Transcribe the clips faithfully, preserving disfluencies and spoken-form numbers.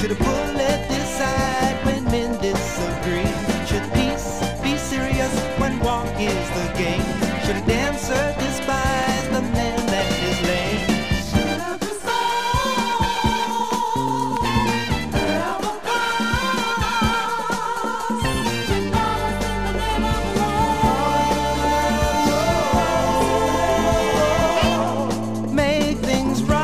Should a bullet decide when men disagree? Should peace be serious when war is the game? Should a dancer despise the man that is lame? Should every soul ever pass to lost in the name of love? Make things right.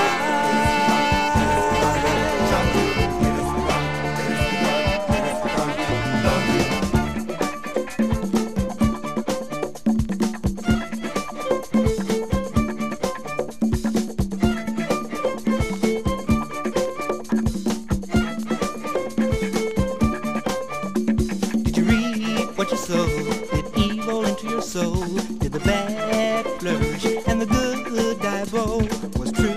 Did you reap what you sowed? Did evil enter your soul? Did the bad flourish and the good die bold? Was true